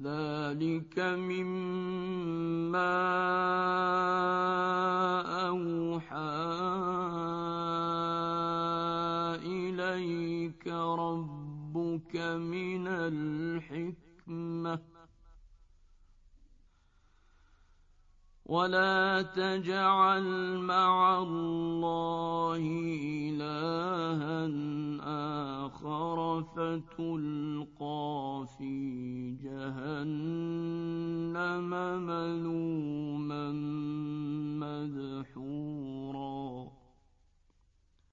ذلك مما أوحى إليك ربك من الحكمة ولا تجعل مع الله إلها آخر فتلقى